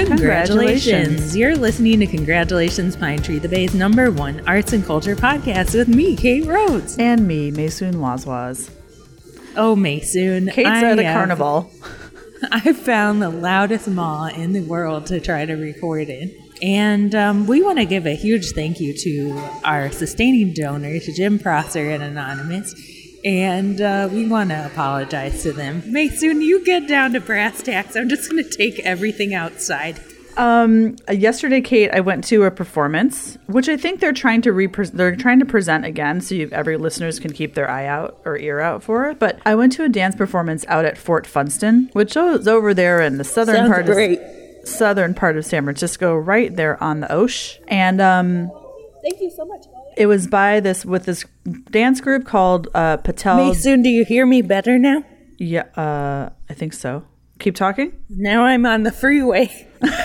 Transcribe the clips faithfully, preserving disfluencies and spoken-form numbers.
Congratulations. You're listening to Congratulations Pine Tree, the Bay's number one arts and culture podcast with me, Kate Rhodes. And me, Maysoon Wazwaz. Oh, Maysoon. Kate's I at a have, carnival. I found the loudest mall in the world to try to record in. And um, we want to give a huge thank you to our sustaining donors, Jim Prosser and Anonymous. And uh, we want to apologize to them. Maysoon, you get down to brass tacks. I'm just going to take everything outside. Um, yesterday, Kate, I went to a performance, which I think they're trying to repre- they're trying to present again, so you, every listeners can keep their eye out or ear out for it. But I went to a dance performance out at Fort Funston, which is over there in the southern Sounds part great. of southern part of San Francisco, right there on the Osh. And um, thank you so much. It was by this with this dance group called uh, Patel. Maysoon, do you hear me better now? Yeah, uh, I think so. Keep talking. Now I'm on the freeway.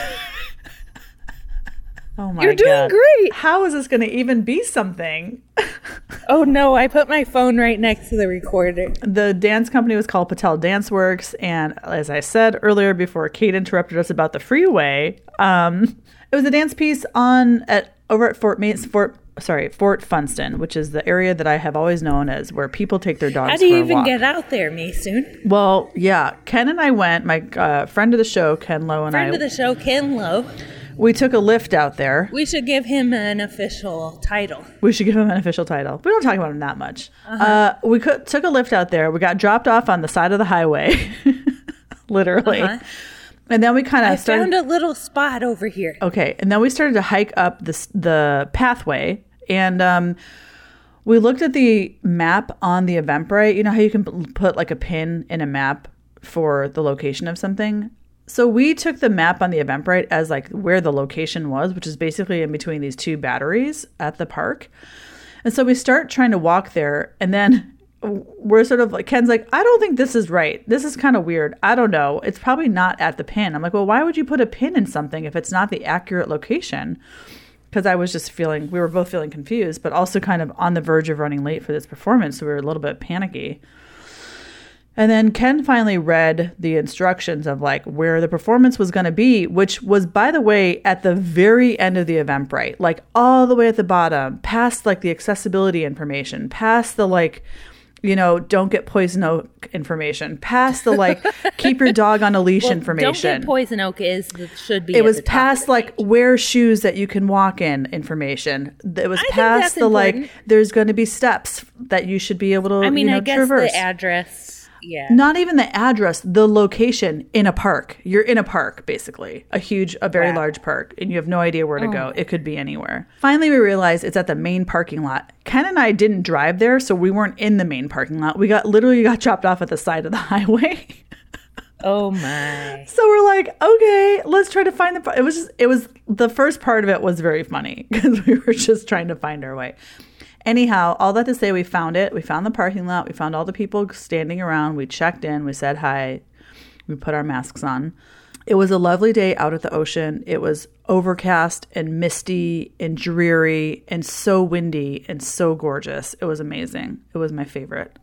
Oh my You're doing God. great. How is this going to even be something? Oh no, I put my phone right next to the recorder. The dance company was called Patel Dance Works, and as I said earlier before Kate interrupted us about the freeway, um, it was a dance piece on at over at Fort Mason, Fort sorry Fort Funston, which is the area that I have always known as where people take their dogs. How do you for a even walk. get out there, Maysoon? Well, yeah, Ken and I went. My uh, friend of the show, Ken Lowe, and Friend I. of the show, Ken Lowe. We took a lift out there. We should give him an official title. We should give him an official title. We don't talk about him that much. Uh-huh. Uh, we could, took a lift out there. We got dropped off on the side of the highway, literally. Uh-huh. And then we kind of I started. found a little spot over here. Okay. And then we started to hike up this, the pathway. And um, we looked at the map on the Eventbrite. You know how you can put like a pin in a map for the location of something? So we took the map on the Eventbrite as like where the location was, which is basically in between these two batteries at the park. And so we start trying to walk there, and then we're sort of like, Ken's like, I don't think this is right. This is kind of weird. I don't know. It's probably not at the pin. I'm like, well, why would you put a pin in something if it's not the accurate location? Because I was just feeling, we were both feeling confused, but also kind of on the verge of running late for this performance. So we were a little bit panicky. And then Ken finally read the instructions of like where the performance was going to be, which was, by the way, at the very end of the Eventbrite, like all the way at the bottom, past like the accessibility information, past the like, you know, don't get poison oak information, past the like keep your dog on a leash well, information. Don't get poison oak is should be. It at was the top past like wear shoes that you can walk in information. It was I past the important. like there's going to be steps that you should be able to. I mean, you know, I guess traverse. the address. Yeah. Not even the address, the location in a park. You're in a park, basically. A huge, a very wow. large park. And you have no idea where to oh. go. It could be anywhere. Finally, we realized it's at the main parking lot. Ken and I didn't drive there, so we weren't in the main parking lot. We got literally got dropped off at the side of the highway. Oh my. So we're like, okay, let's try to find the, it was just, it was, the first part of it was very funny because we were just trying to find our way. Anyhow, all that to say, we found it. We found the parking lot. We found all the people standing around. We checked in. We said hi. We put our masks on. It was a lovely day out at the ocean. It was overcast and misty and dreary and so windy and so gorgeous. It was amazing. It was my favorite.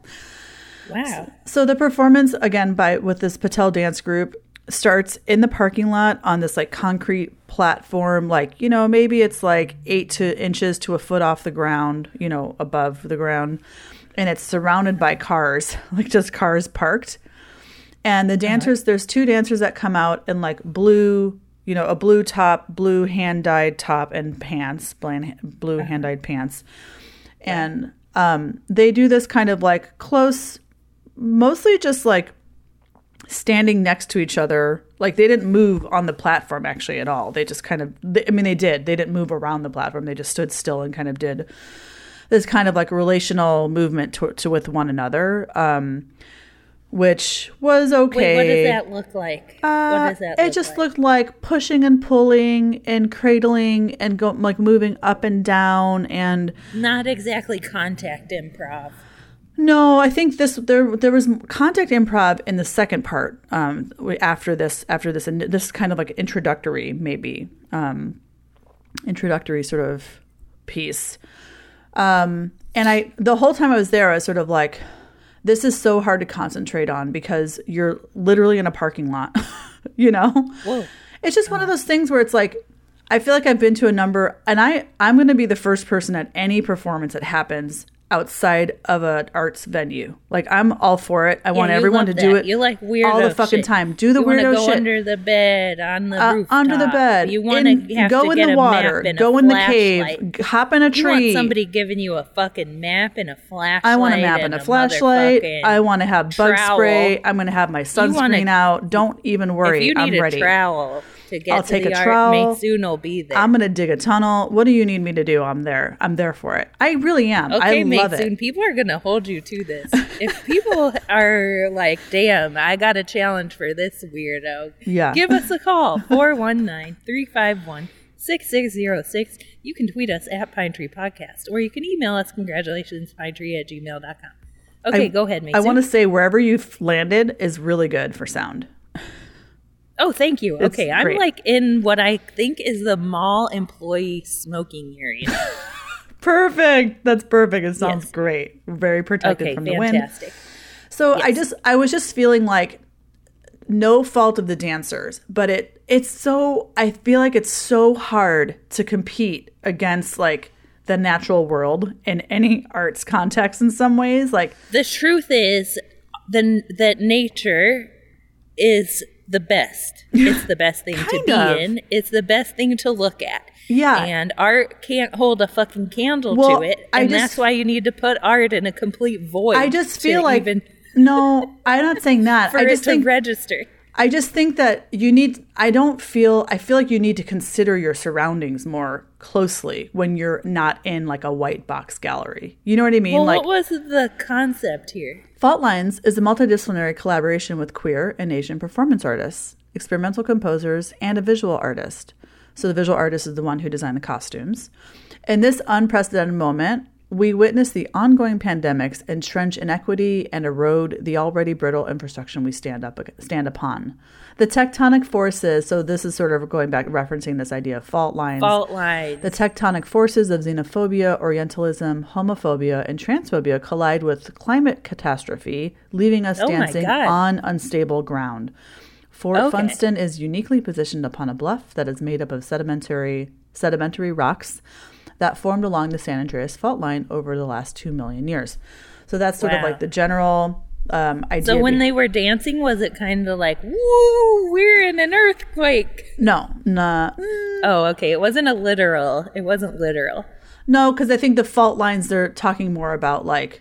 Wow. So the performance, again, by with this Patel dance group, starts in the parking lot on this like concrete platform, like, you know, maybe it's like eight to inches to a foot off the ground, you know, above the ground. And it's surrounded by cars, like just cars parked. And the dancers, uh-huh. there's two dancers that come out in like blue, you know, a blue top, blue hand-dyed top and pants, blue uh-huh. hand-dyed pants. And um, they do this kind of like close, mostly just like standing next to each other. Like they didn't move on the platform actually at all. They just kind of, they, I mean, they did. They didn't move around the platform. They just stood still and kind of did this kind of like relational movement to, to with one another, um, which was okay. Wait, what does that look like? Uh, what does that it look just like? looked like pushing and pulling and cradling and go, like moving up and down and not exactly contact improv. No, I think this there there was contact improv in the second part. Um, after this, after this, and this is kind of like introductory, maybe um, introductory sort of piece. Um, and I, the whole time I was there, I was sort of like, this is so hard to concentrate on because you're literally in a parking lot, you know. Whoa. It's just one of those things where it's like, I feel like I've been to a number, and I, I'm going to be the first person at any performance that happens outside of an arts venue. Like, I'm all for it. I Yeah, want you everyone love to do that. it You like weirdo all the fucking shit. time. Do the You wanna weirdo go shit. under the bed, on the Uh, rooftop. under the bed. You want in- to have go to in get the a water. map and Go a in the flashlight. cave. g- Hop in a You tree. want somebody giving you a fucking map and a flashlight. I want a map and a flashlight. motherfucking I want to have bug trowel. spray. I'm going to have my sunscreen wanna- out. Don't even worry. If you need I'm a ready. trowel to get I'll to take the a art, trowel. Maysoon will be there. I'm going to dig a tunnel. What do you need me to do? I'm there. I'm there for it. I really am. Okay, I love Maysoon, it. people are going to hold you to this. If people are like, damn, I got a challenge for this weirdo, Yeah. give us a call, four one nine, three five one, six six zero six. You can tweet us at Pine Tree Podcast, or you can email us, congratulations, pinetree at gmail dot com. Okay, I- go ahead, Maysoon. I want to say wherever you've landed is really good for sound. Oh, thank you. It's Okay, I'm great. like in what I think is the mall employee smoking area. Perfect. That's perfect. It sounds Yes. great. Very protected Okay, from the wind. fantastic. So I Yes. just I was just feeling like no fault of the dancers, but it it's so I feel like it's so hard to compete against like the natural world in any arts context in some ways. Like The truth is the, that nature is the best. It's the best thing to Kind be of. in. It's the best thing to look at. Yeah. And art can't hold a fucking candle Well, to it. I And just- that's why you need to put art in a complete void. I just to feel like even no, I'm not saying that. for I it just to think register. I just think that you need, I don't feel, I feel like you need to consider your surroundings more closely when you're not in like a white box gallery. You know what I mean? Well, like what was the concept here? Fault Lines is a multidisciplinary collaboration with queer and Asian performance artists, experimental composers, and a visual artist. So the visual artist is the one who designed the costumes. In this unprecedented moment, we witness the ongoing pandemics entrench inequity and erode the already brittle infrastructure we stand up stand upon. The tectonic forces, so this is sort of going back, referencing this idea of fault lines. Fault lines. The tectonic forces of xenophobia, Orientalism, homophobia, and transphobia collide with climate catastrophe, leaving us Oh my dancing God. on unstable ground. Fort Okay. Funston is uniquely positioned upon a bluff that is made up of sedimentary sedimentary rocks that formed along the San Andreas fault line over the last two million years. So that's sort of Wow. like the general um, idea. So when be- they were dancing, was it kind of like, woo, we're in an earthquake? no, nah, mm, Oh, okay. It wasn't a literal. It wasn't literal. no, because I think the fault lines they're talking more about like,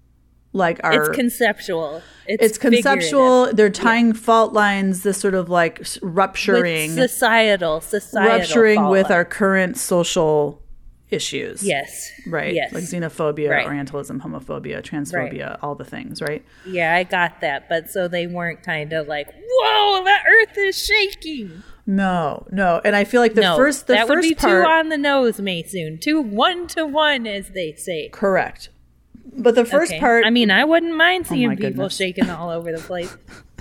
like our It's conceptual. It's, it's conceptual. They're tying fault lines, this sort of like s- figurative. rupturing, With societal, societal. rupturing fault with lines. our current social issues. Yes. Right. Yes. Like xenophobia, Right. Orientalism, homophobia, transphobia, all the things, right? Yeah, I got that. But so they weren't kind of like, whoa, the earth is shaking. No, no. And I feel like the no, first the that would first be part too on the nose, Maysoon. Too one to one, as they say. correct. But the first Okay. part I mean, I wouldn't mind seeing my people goodness. shaking all over the place.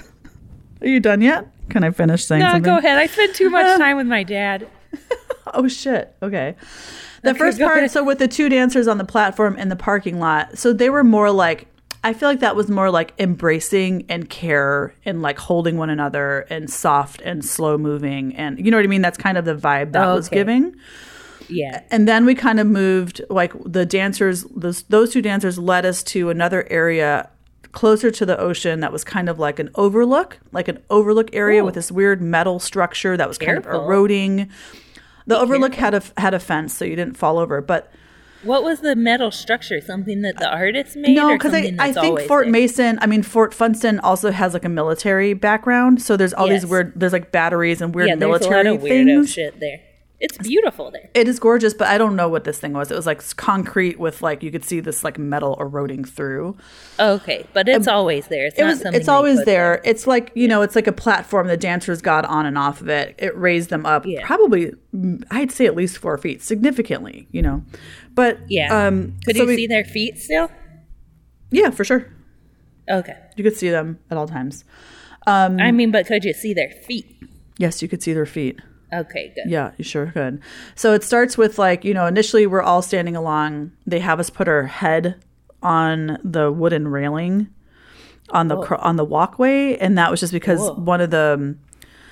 Are you done yet? Can I finish saying No, something? go ahead. I spend too much time with my dad. Oh shit. Okay. The Okay, first go part, ahead. so with the two dancers on the platform in the parking lot, so they were more like, I feel like that was more like embracing and care and like holding one another and soft and slow moving. And you know what I mean? That's kind of the vibe that was Okay. giving. Yeah. And then we kind of moved, like the dancers, those, those two dancers led us to another area closer to the ocean that was kind of like an overlook, like an overlook area Ooh. with this weird metal structure that was kind of Careful. eroding. The Be overlook careful. had a had a fence, so you didn't fall over. But What was the metal structure? Something that the artist made? no, or because I, something I that's think always Fort there? Mason, I mean Fort Funston also has like a military background. So there's all Yes. these weird, there's like batteries and weird Yeah, there's a lot military of weirdo things. shit there. It's beautiful there. It is gorgeous, but I don't know what this thing was. It was like concrete with like you could see this like metal eroding through. Okay, but it's always there. It's It not was. something It's they always put there. It's like you know. It's like a platform. The dancers got on and off of it. It raised them up. Yeah. Probably, mm, I'd say at least four feet, significantly. You know, but Yeah. Um, Could so you we- see their feet still? Yeah, for sure. Okay. You could see them at all times. Um, I mean, but could you see their feet? yes, you could see their feet. Okay, good. Yeah, you sure could. So it starts with like, you know, initially we're all standing along. They have us put our head on the wooden railing on the cro- on the walkway, and that was just because Whoa. one of the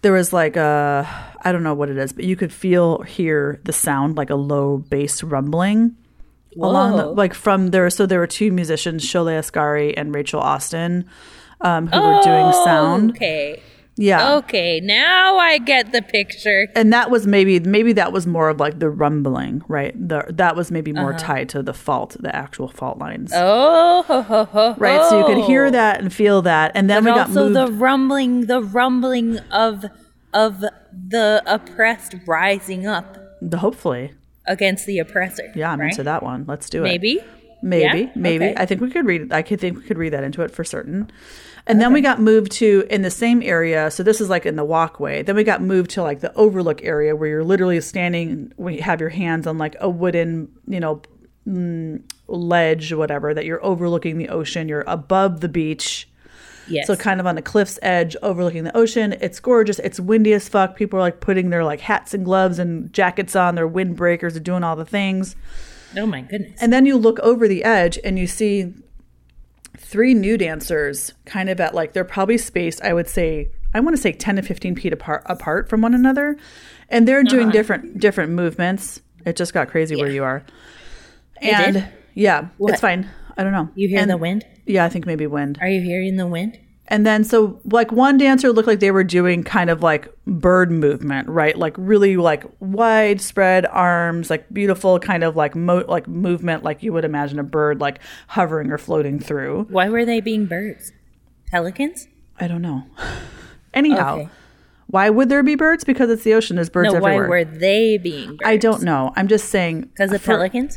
there was like a, I don't know what it is, but you could feel, hear the sound like a low bass rumbling. Whoa. Along the, like from there. So there were two musicians, Shole Asghari and Rachel Austin, um, who oh, were doing sound. Okay. Yeah. Okay. Now I get the picture. And that was maybe, maybe that was more of like the rumbling, right? The, that was maybe more uh-huh. tied to the fault, the actual fault lines. Oh, ho, ho, ho, right. So you could hear that and feel that. And then but we got also moved. the rumbling, the rumbling of, of the oppressed rising up The, hopefully. against the oppressor. Yeah, I'm right? into that one. Let's do it. Maybe. Maybe, Yeah? maybe. Okay. I think we could read. I could think we could read that into it for certain. And then we got moved to in the same area. So this is like in the walkway. Then we got moved to like the overlook area where you're literally standing. When you have your hands on like a wooden, you know, mm, ledge, or whatever, that you're overlooking the ocean. You're above the beach. Yes. So kind of on the cliff's edge, overlooking the ocean. It's gorgeous. It's windy as fuck. People are like putting their like hats and gloves and jackets on. Their windbreakers are doing all the things. Oh my goodness. And then you look over the edge and you see three new dancers kind of at like, they're probably spaced, I would say, I want to say ten to fifteen feet apart, apart from one another. And they're doing uh-huh. different, different movements. It just got crazy yeah. where you are. It and did? yeah, What? It's fine. I don't know. You hear and, the wind? Yeah, I think maybe wind. Are you hearing the wind? And then so like one dancer looked like they were doing kind of like bird movement, right? Like really like widespread arms, like beautiful kind of like mo- like movement, like you would imagine a bird like hovering or floating through. Why were they being birds? Pelicans? I don't know. Anyhow, Okay. why would there be birds? Because it's the ocean. There's birds No, everywhere. why were they being birds? I don't know. I'm just saying. Because of for- pelicans?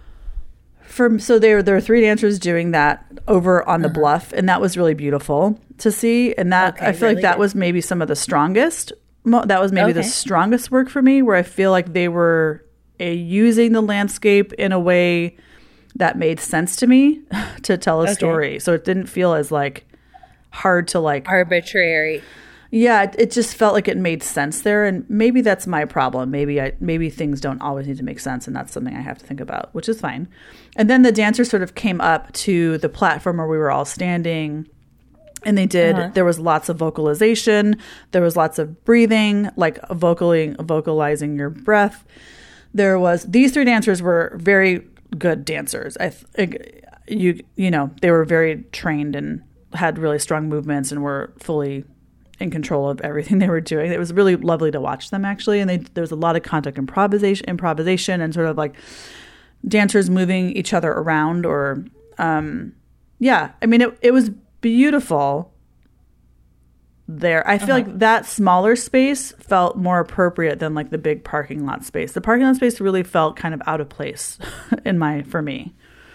For, so there, there were three dancers doing that over on the uh-huh. bluff, and that was really beautiful to see. And that Okay, I feel really like that good. was maybe some of the strongest. Mo- that was maybe the Okay. strongest work for me, where I feel like they were uh, using the landscape in a way that made sense to me to tell a Okay. story. So it didn't feel as like hard to like Arbitrary. Yeah, it, it just felt like it made sense there, and maybe that's my problem. Maybe I maybe things don't always need to make sense, and that's something I have to think about, which is fine. And then the dancers sort of came up to the platform where we were all standing, and they did. Uh-huh. There was lots of vocalization. There was lots of breathing, like vocaling, vocalizing your breath. There was these three dancers were very good dancers. I th- you you know they were very trained and had really strong movements and were fully in control of everything they were doing. It was really lovely to watch them actually. And they, there was a lot of contact improvisation, improvisation and sort of like dancers moving each other around or, um, yeah, I mean, it, it was beautiful there. I feel Uh-huh. like that smaller space felt more appropriate than like the big parking lot space. The parking lot space really felt kind of out of place in my, for me.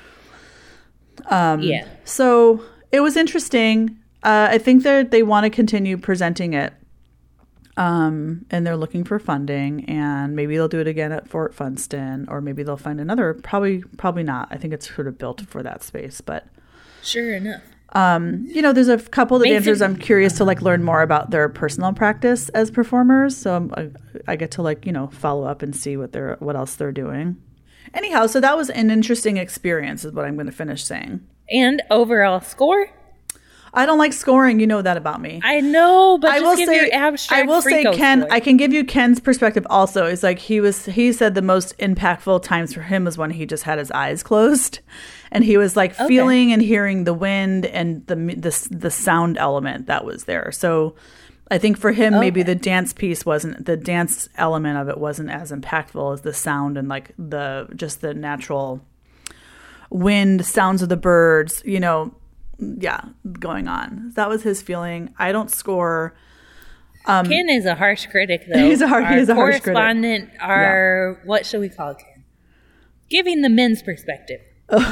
Um, Yeah. So it was interesting. Uh, I think that they want to continue presenting it, um, and they're looking for funding, and maybe they'll do it again at Fort Funston, or maybe they'll find another. Probably, probably not. I think it's sort of built for that space, but Sure enough. um, you know, there's a couple of the Basic- dancers I'm curious to like learn more about their personal practice as performers, so I'm, I, I get to like you know follow up and see what they're what else they're doing. Anyhow, so that was an interesting experience, is what I'm going to finish saying. And overall score? I don't like scoring. You know that about me. I know, but I just will give say, your abstract I will say, Frico Ken. score. I can give you Ken's perspective. Also, it's like he was. He said the most impactful times for him was when he just had his eyes closed, and he was like Okay. feeling and hearing the wind and the the the sound element that was there. So, I think for him, maybe Okay. the dance piece wasn't the dance element of it wasn't as impactful as the sound and like the just the natural wind, sounds of the birds. You know. Yeah, going on. That was his feeling. I don't score. Um, Ken is a harsh critic, though. He's a har- our he is a harsh critic. correspondent, our, what should we call Ken? Giving the men's perspective.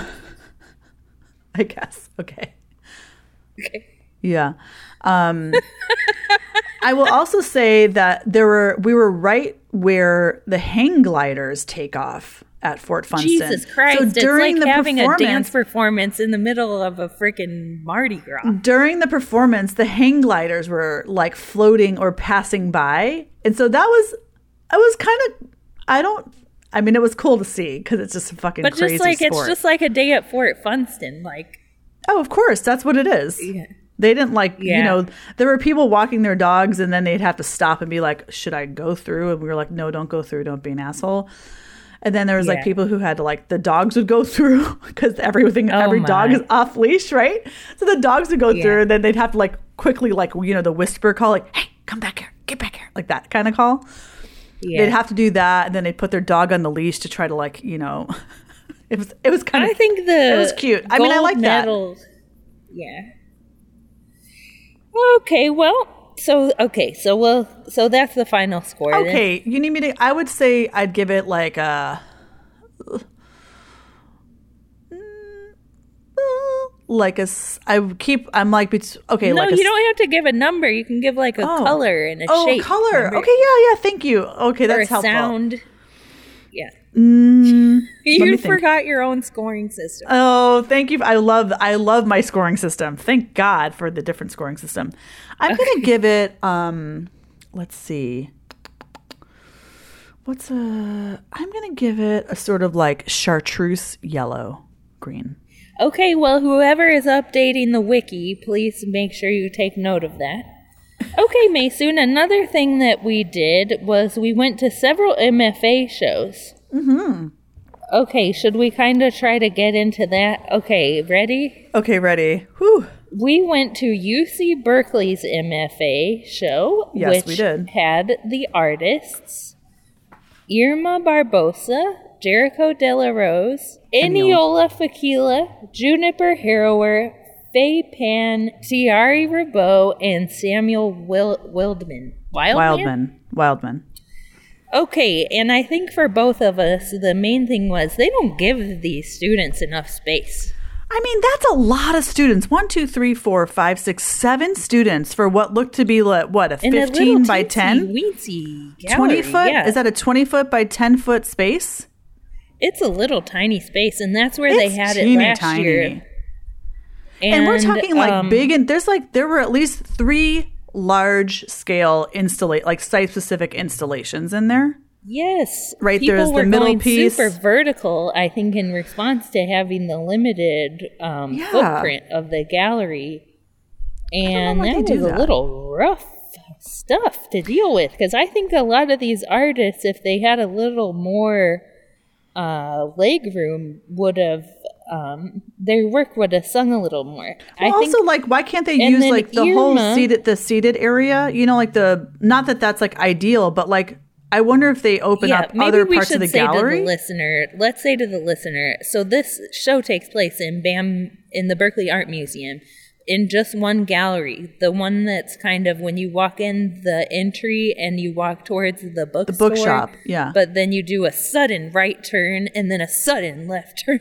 I guess. Okay. Okay. Yeah. Um, I will also say that there were we were right where the hang gliders take off at Fort Funston. Jesus Christ. So It's during like the having a performance- dance performance in the middle of a freaking Mardi Gras. During the performance, the hang gliders were like floating or passing by. And so that was, I was kind of, I don't, I mean, it was cool to see because it's just a fucking But crazy just like, sport. it's just like a day at Fort Funston. Like, Oh, of course. That's what it is. yeah. They didn't like, Yeah. you know, there were people walking their dogs and then they'd have to stop and be like, should I go through? And we were like, no, don't go through. Don't be an asshole. And then there was like Yeah. people who had to like, the dogs would go through because everything, Oh every dog my. is off leash, right? So the dogs would go Yeah. through and then they'd have to like quickly, like, you know, the whisper call, like, hey, come back here, get back here, like that kind of call. Yeah. They'd have to do that. And then they'd put their dog on the leash to try to like, you know, it was, it was kind of, I think the it was cute. I mean, I gold like that. medal- Yeah. Okay, well, so okay, so well, so that's the final score. then. Okay, you need me to, I would say I'd give it like a, like a, s- I would keep, I'm like, bet- okay, No, like a, you s- don't have to give a number. You can give like a Oh. color and a oh, shape. color. remember? Okay, yeah, yeah, thank you. Okay, Or a that's helpful. sound. Yeah. Mm, let me You think. forgot your own scoring system. Oh, thank you. I love I love my scoring system. Thank God for the different scoring system. I'm gonna give it um let's see. What's a I'm gonna give it a sort of like chartreuse yellow green. Okay, well, whoever is updating the wiki, please make sure you take note of that. Okay, Maysoon, another thing that we did was we went to several M F A shows. Mm-hmm. Okay, should we kind of try to get into that? Okay, ready? Okay, ready. Whew. We went to U C Berkeley's M F A show, Yes, which we did. had the artists Irma Barbosa, Jericho De La Rose, Eniola Fakila, Juniper Harrower, Faye Pan, Thierry Rabeau, and Samuel Wil- Wildman. Wildman? Wildman. Wildman. Okay, and I think for both of us, the main thing was they don't give these students enough space. I mean, that's a lot of students. One, two, three, four, five, six, seven students for what looked to be like, what, a In a fifteen little by teensy ten? weensy gallery, twenty foot? yeah. Is that a twenty foot by ten foot space? It's a little tiny space, and that's where they It's had it teeny last tiny. year. And, we're talking like um, big, and there's like, there were at least three large scale installate, like site specific installations in there. Yes, Right, people there's the were middle going piece. super vertical. I think in response to having the limited um, Yeah. footprint of the gallery, and why they that do was that. a little rough stuff to deal with. Because I think a lot of these artists, if they had a little more uh, leg room, would have um, their work would have sung a little more. Well, I think also, like, why can't they and use then like the whole Irma- seated, the seated area? You know, like the, not that that's like ideal, but like, I wonder if they open up maybe other we parts should of the say gallery. to the listener, let's say to the listener, so this show takes place in BAM in the Berkeley Art Museum in just one gallery, the one that's kind of when you walk in the entry and you walk towards the bookstore. bookshop, yeah. But then you do a sudden right turn and then a sudden left turn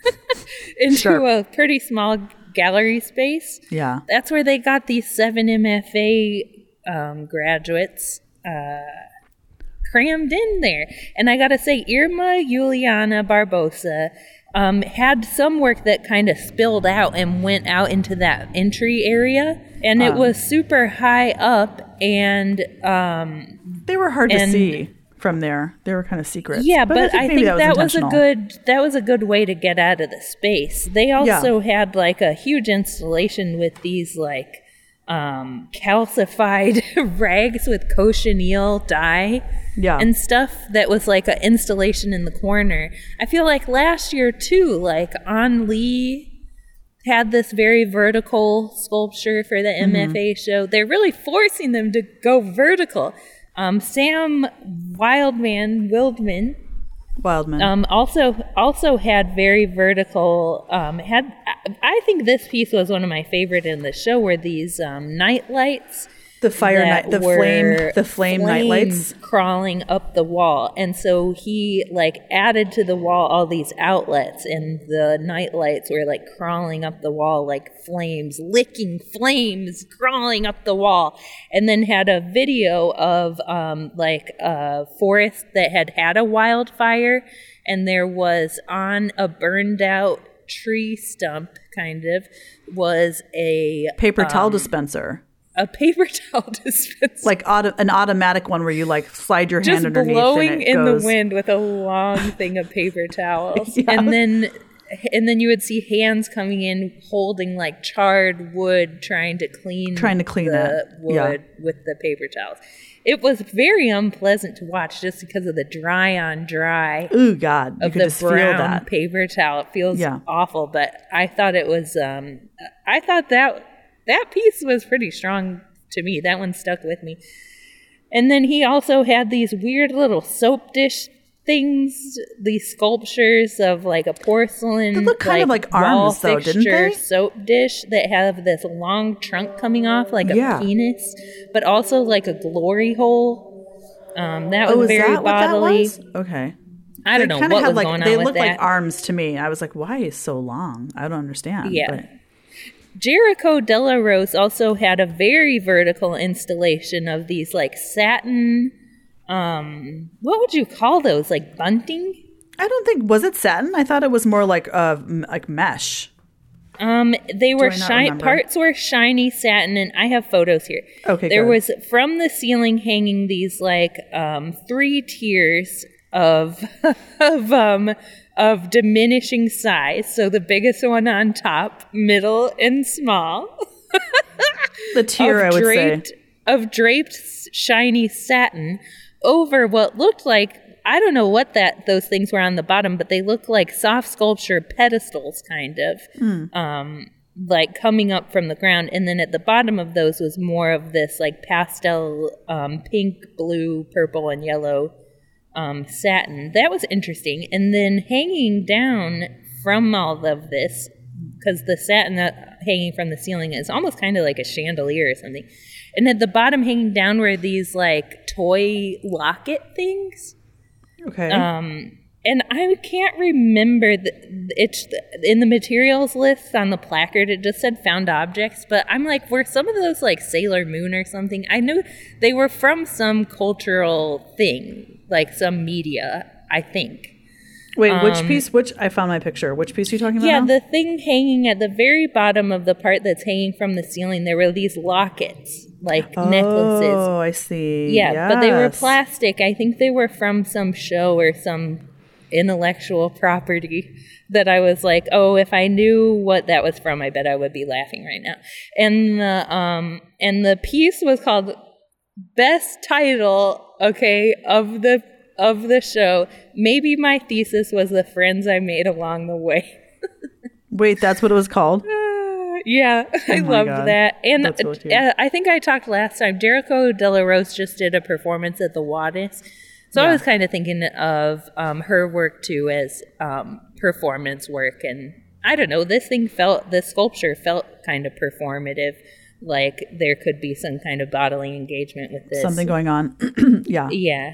into Sure. a pretty small gallery space. Yeah. That's where they got these seven M F A um, graduates uh, crammed in there. And I gotta say, Irma Juliana Barbosa um, had some work that kind of spilled out and went out into that entry area. And it Um. was super high up. And um, They were hard to And- see from there. They were kind of secret. yeah, but, I think, maybe that, was, a intentional. good that was a good way to get out of the space. They also had like a huge installation with these like um, calcified rags with cochineal dye Yeah. and stuff that was like an installation in the corner. I feel like last year too, like On Lee had this very vertical sculpture for the M F A show. They're really forcing them to go vertical. Um, Sam Wildman Wildman Wildman. um, also also had very vertical. Um, had I- I think this piece was one of my favorite in the show. Were these um, night lights? the fire that night, the were flame, the flame night flames lights. crawling up the wall, and so he like added to the wall all these outlets, and the night lights were like crawling up the wall like flames, licking flames, crawling up the wall, and then had a video of um, like a forest that had had a wildfire, and there was on a burned out tree stump, kind of, was a Paper towel um, dispenser. a paper towel dispenser. Like auto, an automatic one where you like slide your hand Just underneath blowing and it in goes. the wind with a long thing of paper towels. Yeah. And then and then you would see hands coming in holding like charred wood, trying to clean trying to clean the that wood yeah. with the paper towels. It was very unpleasant to watch just because of the dry on dry Ooh, God, you of could the just feel brown that. paper towel. It feels Yeah. awful, but I thought it was. Um, I thought that that piece was pretty strong to me. That one stuck with me. And then he also had these weird little soap dish things, these sculptures of like a porcelain, They look kind of like arms, though, didn't they? Soap dish that have this long trunk coming off like a Yeah. penis, but also like a glory hole. Um, that was Oh, is very that what bodily. that was? Okay. I don't They know kinda what had was like, going on They with looked that. like arms to me. I was like, why is so long? I don't understand. Yeah. But Jericho Della Rose also had a very vertical installation of these like satin, um, what would you call those? Like bunting? I don't think, was it satin? I thought it was more like uh, m- like mesh. Um, they were I not shiny. remember? Parts were shiny satin, and I have photos here. Okay, there good. was from the ceiling hanging these like um, three tiers of of um of diminishing size. So the biggest one on top, middle, and small. The tier, I would draped, say. Of draped shiny satin over what looked like, I don't know what that those things were on the bottom, but they look like soft sculpture pedestals, kind of, Mm. um, like coming up from the ground. And then at the bottom of those was more of this like pastel um, pink, blue, purple, and yellow um, satin. That was interesting. And then hanging down from all of this, because the satin that hanging from the ceiling is almost kind of like a chandelier or something. And at the bottom hanging down were these like toy locket things. Okay. Um, and I can't remember, the, it's in the materials list on the placard, it just said found objects, but I'm like, were some of those like Sailor Moon or something? I knew they were from some cultural thing, like some media, I think. Wait, which um, piece? Which I found my picture. Which piece are you talking about? Yeah, now? the thing hanging at the very bottom of the part that's hanging from the ceiling, there were these lockets, like necklaces. Oh, I see. Yeah, but they were Yes. plastic. I think they were from some show or some intellectual property that I was like, oh, if I knew what that was from, I bet I would be laughing right now. And the um and the piece was called Best Title, okay, of the of the show. Maybe my thesis was the friends I made along the way. Wait, that's what it was called? Yeah, I Oh my loved God. that. And That's so cute. uh, I think I talked last time, Jericho Della Rose just did a performance at the Wattis. So I Yeah. was kind of thinking of um, her work too as um, performance work. And I don't know, this thing felt, the sculpture felt kind of performative, like there could be some kind of bodily engagement with this. Something going on. Yeah. Yeah.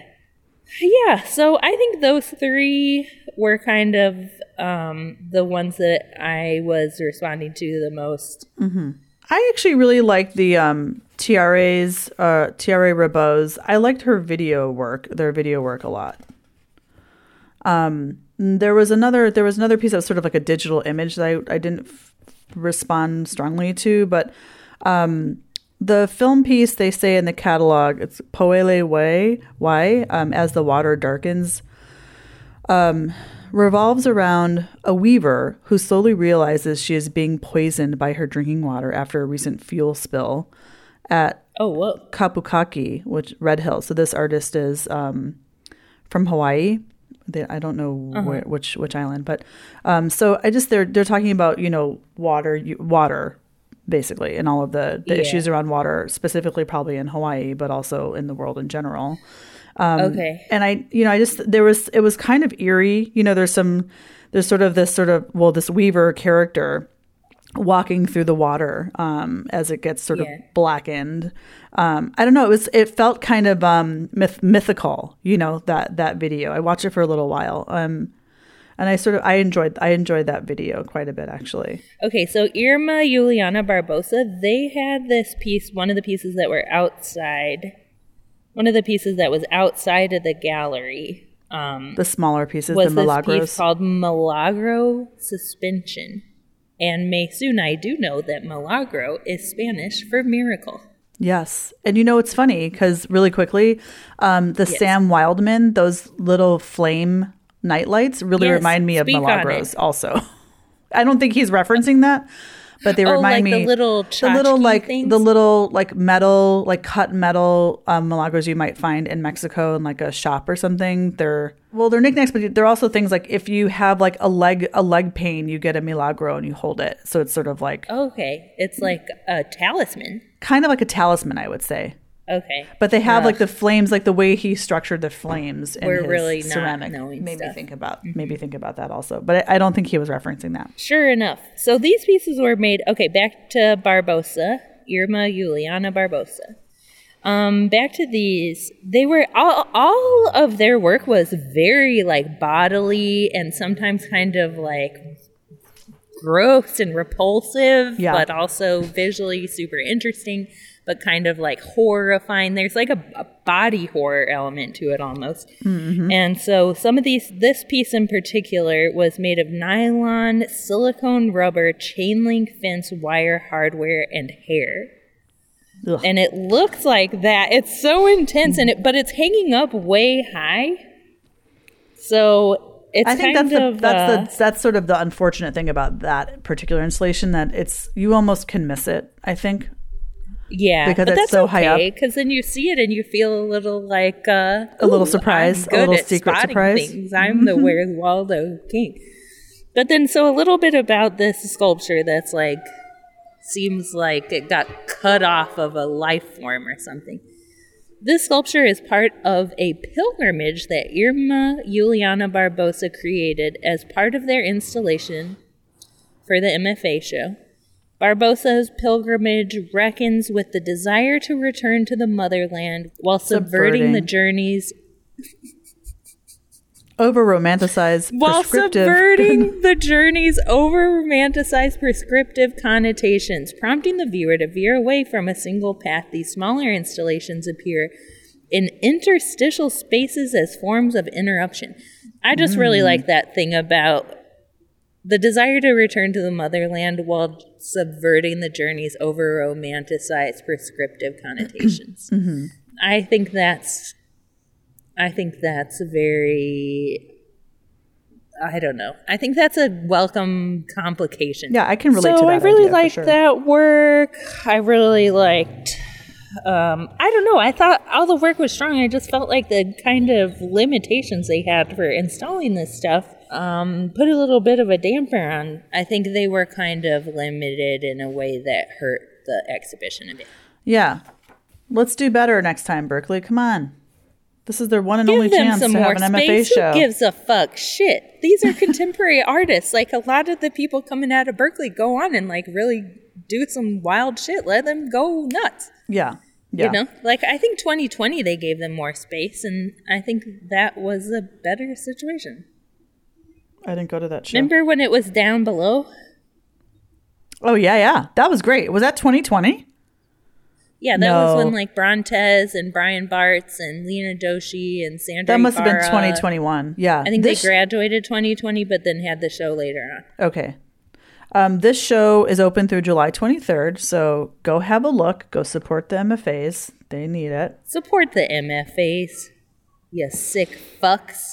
Yeah, so I think those three were kind of um, the ones that I was responding to the most. I actually really liked the um, Tiare's, uh, Tiare Rabeau's. I liked her video work, their video work a lot. Um, there was another, there was another piece that was sort of like a digital image that I, I didn't f- respond strongly to, but um, the film piece, they say in the catalog, it's Poele Way, Why, um, As the Water Darkens, um, revolves around a weaver who slowly realizes she is being poisoned by her drinking water after a recent fuel spill at Oh, whoa. Kapukaki, which Red Hill. So this artist is um, from Hawaii. They, I don't know Uh-huh. where, which which island, but um, so I just they're they're talking about you know water you, water basically and all of the the Yeah. issues around water, specifically probably in Hawaii, but also in the world in general. Um, Okay. And I, you know, I just, there was, it was kind of eerie. You know, there's some, there's sort of this sort of, well, this weaver character walking through the water um, as it gets sort Yeah. of blackened. Um, I don't know. It was, it felt kind of um, myth, mythical, you know, that, that video. I watched it for a little while. Um, and I sort of, I enjoyed, I enjoyed that video quite a bit, actually. Okay, so Irma Juliana Barbosa, they had this piece, one of the pieces that were outside, one of the pieces that was outside of the gallery. Um, The smaller pieces, was the this Milagros. piece called Milagro Suspension. And Maysoon, I do know that Milagro is Spanish for miracle. Yes. And you know, it's funny because really quickly, um, the Yes. Sam Wildman, those little flame nightlights really Yes, remind me of speak on Milagros it. also. I don't think he's referencing that, but they Oh, remind like me the little the little tchotchke like things? the little like metal like cut metal um, milagros you might find in Mexico in like a shop or something. They're well, they're knickknacks, but they're also things like if you have like a leg a leg pain, you get a milagro and you hold it, so it's sort of like Okay, it's like a talisman. kind of like a talisman, I would say. Okay. But they have Ugh. like the flames, like the way he structured the flames in We're his really not ceramic. knowing made stuff. me think about maybe think about that also. But I, I don't think he was referencing that. Sure enough. So these pieces were made, okay, back to Barbosa, Irma Juliana Barbosa. Um, back to these, they were, all, all of their work was very like bodily and sometimes kind of like gross and repulsive, Yeah. but also visually super interesting, but kind of like horrifying. There's like a, a body horror element to it almost. Mm-hmm. And so some of these, this piece in particular was made of nylon, silicone rubber, chain link fence, wire, hardware, and hair. Ugh. And it looks like that. It's so intense, and it, but it's hanging up way high. So it's I think kind that's the of that's uh, the that's sort of the unfortunate thing about that particular installation, that it's you almost can miss it, I think. yeah, because but it's that's so high up. Because then you see it and you feel a little like uh, A little "Ooh, surprise, I'm a good little at secret spotting surprise." Things. I'm the Where's Waldo King. But then, so a little bit about this sculpture that's like seems like it got cut off of a life form or something. This sculpture is part of a pilgrimage that Irma Juliana Barbosa created as part of their installation for the M F A show. Barbosa's pilgrimage reckons with the desire to return to the motherland while subverting, Subverting. the journeys Over romanticized while prescriptive subverting the journey's over-romanticized prescriptive connotations, prompting the viewer to veer away from a single path. These smaller installations appear in interstitial spaces as forms of interruption. I just really like that thing about the desire to return to the motherland while subverting the journey's over-romanticized prescriptive connotations. Mm-hmm. I think that's I think that's very, I don't know. I think that's a welcome complication. Yeah, I can relate so to that I really idea, for liked sure. that work. I really liked, um, I don't know. I thought all the work was strong. I just felt like the kind of limitations they had for installing this stuff um, put a little bit of a damper on. I think they were kind of limited in a way that hurt the exhibition a bit. Yeah. Let's do better next time, Berkeley. Come on. This is their one and Give only them chance some to more have an M F A space. show. Who gives a fuck? Shit. These are contemporary artists. Like a lot of the people coming out of Berkeley go on and like really do some wild shit. Let them go nuts. Yeah. Yeah. You know, like I think twenty twenty they gave them more space, and I think that was a better situation. I didn't go to that show. Remember when it was down below? Oh, yeah, yeah. That was great. Was that twenty twenty? Yeah, that No. was when like Brontes and Brian Bartz and Lena Doshi and Sandra That must have been Ibarra- twenty twenty-one. Yeah. I think This- they graduated twenty twenty, but then had the show later on. Okay. Um, this show is open through July twenty-third, so go have a look. Go support the M F As. They need it. Support the M F As, you sick fucks.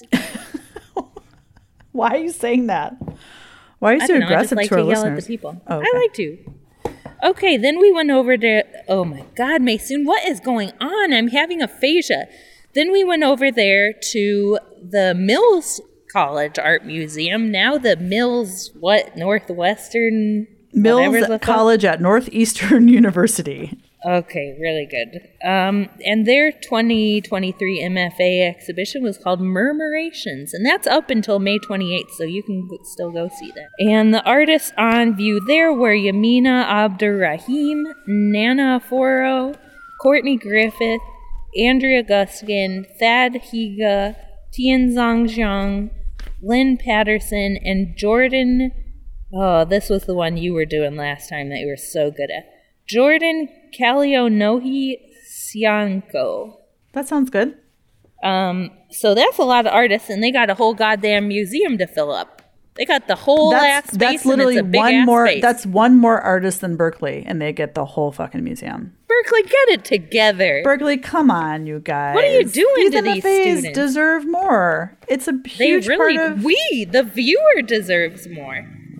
Why are you saying that? Why are you I so don't know, I just aggressive like to to our yell listeners? at the people. Oh, okay. I like to. Okay, then we went over to, oh my God, Mason, what is going on? I'm having aphasia. Then we went over there to the Mills College Art Museum. Now the Mills, what, Northwestern? Mills whatever the fuck? College at Northeastern University. Okay, really good. Um, and their twenty twenty-three M F A exhibition was called Murmurations, and that's up until May twenty-eighth, so you can g- still go see that. And the artists on view there were Yamina Abdurrahim, Nana Aforo, Courtney Griffith, Andrea Guskin, Thad Higa, Tianzong Zhang, Lynn Patterson, and Jordan. Oh, this was the one you were doing last time that you were so good at. Jordan Kalionohi Sianko. That sounds good. Um, so that's a lot of artists, and they got a whole goddamn museum to fill up. They got the whole That's ass space, that's literally and it's a big one ass more. space. That's one more artist than Berkeley, and they get the whole fucking museum. Berkeley, get it together. Berkeley, come on, you guys. What are you doing these to M F As these students? deserve more. It's a they huge really, part of. we, the viewer, deserves more.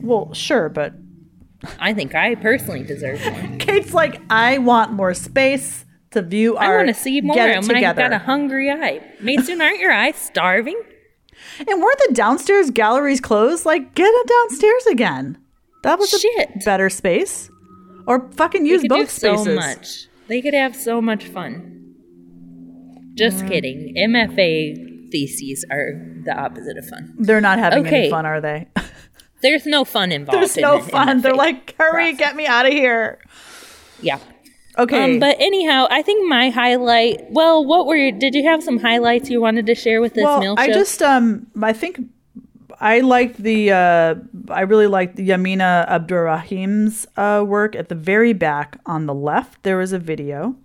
Well, sure, but I think I personally deserve one. Kate's like, I want more space to view I our. want to see more. Get it I've together. got a hungry eye. Mason, aren't your eyes starving? And weren't the downstairs galleries closed? Like, get it downstairs again. That was Shit. a better space. Or fucking They use could both do spaces. so much. They could have so much fun. Just Mm. kidding. M F A theses are the opposite of fun. They're not having Okay. any fun, are they? There's no fun involved. There's in no the fun. M F A They're like, hurry, process. get me out of here. Yeah. Okay. Um, but anyhow, I think my highlight. Well, what were did you have some highlights you wanted to share with this well, meal show? I just um I think I liked the uh I really liked the Yamina Abdurrahim's uh work at the very back on the left. There was a video.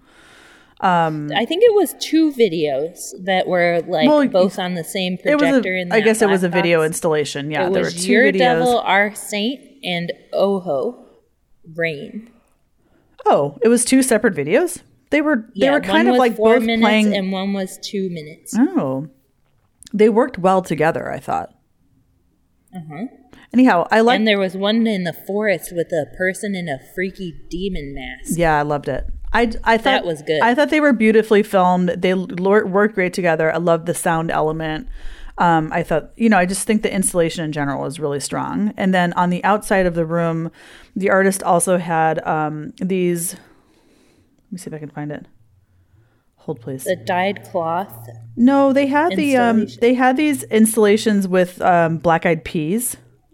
I think it was two videos that were like Well, both on the same It was projector. a, in I that guess it was a black video box. installation. Yeah, It there were was two Your videos. Devil, Our Saint, and Oho, Rain. Oh, it was two separate videos. They were they Yeah, were kind one of was like four both minutes playing. and one was two minutes. Oh, they worked well together. I thought. Uh-huh. Anyhow, I like. And there was one in the forest with a person in a freaky demon mask. Yeah, I loved it. I, I thought That was good. I thought they were beautifully filmed. They l- worked great together. I loved the sound element. Um, I thought, you know, I just think the installation in general is really strong. And then on the outside of the room, the artist also had um, these. Let me see if I can find it. Hold, please. The dyed cloth. No, they had the um, Installation. they had these installations with um, black eyed peas